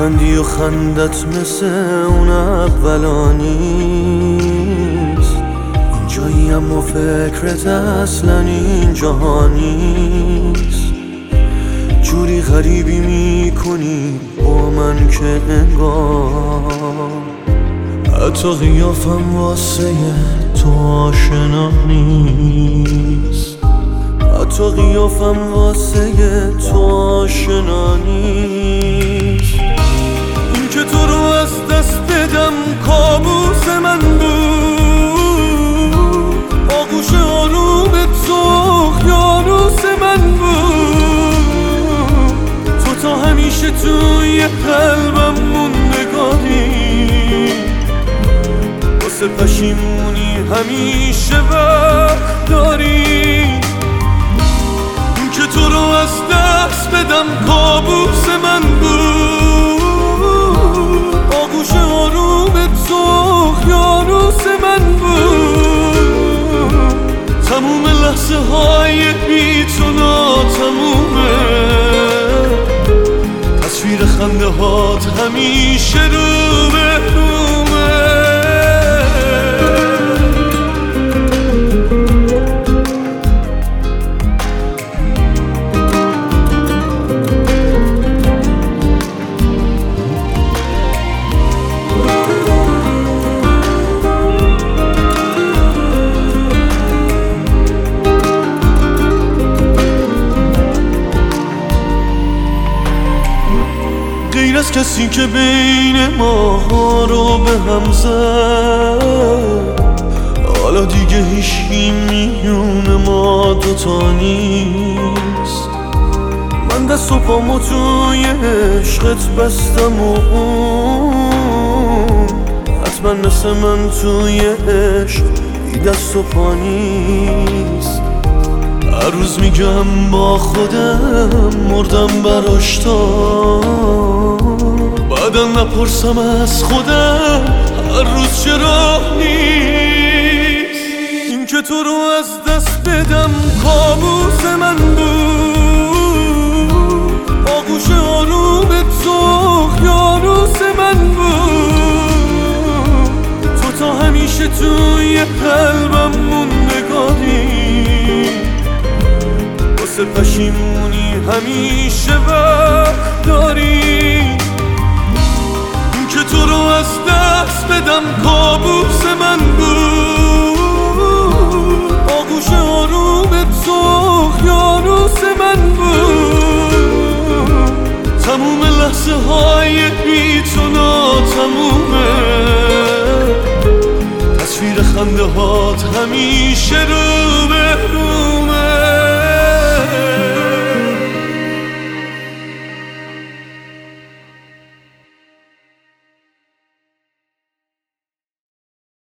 میخندی و خندت مثل اون اولا نیست. اینجایی اما فکرت اصلا این جهانیست. جوری غریبی میکنی با من که انگار حتی قیافم واسه تو آشنا نیست. حتی قیافم واسه تو آشنا نیست. این که تو رو از دست بدم کابوس من بود. آغوش آرومت سوخت یانوس من بود. تو تا همیشه توی قلبم موندگاری. واسه پشیمونی همیشه وقت داری. که تو رو از دست بدم کابوس من بود. آغوش آرومت سوخت یانوس من بود. تموم لحظه های بی تو ناتمومه. تصویر خنده هات همیشه رو به رومه. غیر از کسی که بین ما رو به هم زد، حالا دیگه هیچی میونه ما دوتا نیست. من دست و پامو توی عشقت بستم و اون حتما مثل من توی عشق بی دست و پا نیست. هر روز میگم با خودم مردم براش تا بعدا نپرسم از خودم هر روز چرا نیست. این که تو رو از دست بدم کابوس من بود. آغوش آرومت سوخت یانوس من بود. تو تا همیشه توی قلبم موندگاری. واسه پشیمونی همیشه وقت داری. که تو رو از دست بدم کابوس من بود. آغوش آرومت سوخت یانوس من بود. تموم لحظه های بی تو ناتمومه. تصویر خنده هات همیشه رو